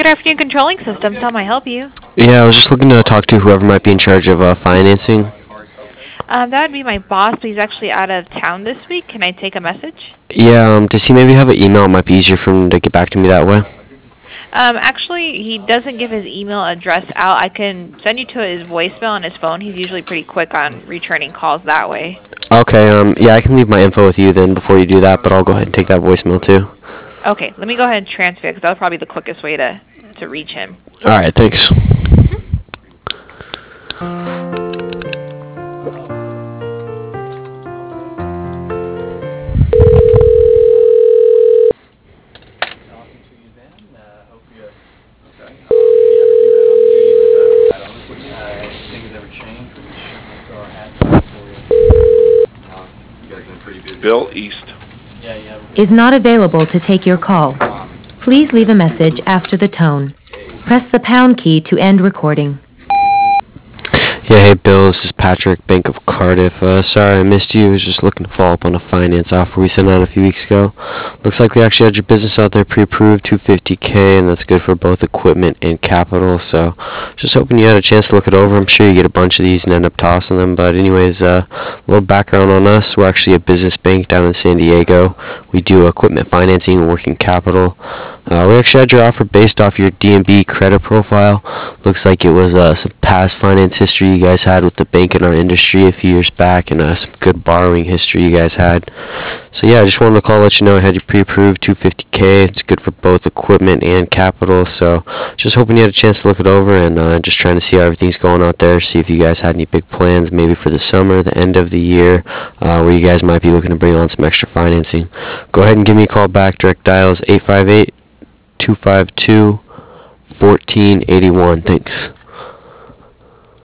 afternoon, Controlling Systems. How may I help you? Yeah, I was just looking to talk to whoever might be in charge of financing. That would be my boss, but he's actually out of town this week. Can I take a message? Yeah, does he maybe have an email? It might be easier for him to get back to me that way. Actually, he doesn't give his email address out. I can send you to his voicemail on his phone. He's usually pretty quick on returning calls that way. Okay, yeah, I can leave my info with you then before you do that, but I'll go ahead and take that voicemail too. Okay, let me go ahead and transfer it because that's probably the quickest way to reach him. Alright, thanks. Bill East. Is not available to take your call. Please leave a message after the tone. Press the pound key to end recording. Yeah, hey Bill, this is Patrick, Bank of Cardiff. Sorry I missed you. I was just looking to follow up on a finance offer we sent out a few weeks ago. Looks like we actually had your business out there pre-approved, $250K, and that's good for both equipment and capital. So, just hoping you had a chance to look it over. I'm sure you get a bunch of these and end up tossing them. But anyways, a little background on us. We're actually a business bank down in San Diego. We do equipment financing and working capital. We actually had your offer based off your D&B credit profile. Looks like it was some past finance history you guys had with the bank in our industry a few years back, and some good borrowing history you guys had. So yeah, I just wanted to call, let you know I had you pre-approved, $250K. It's good for both equipment and capital. So just hoping you had a chance to look it over, and just trying to see how everything's going out there. See if you guys had any big plans, maybe for the summer, the end of the year, where you guys might be looking to bring on some extra financing. Go ahead and give me a call back. Direct dial is 858-252-1481. Thanks.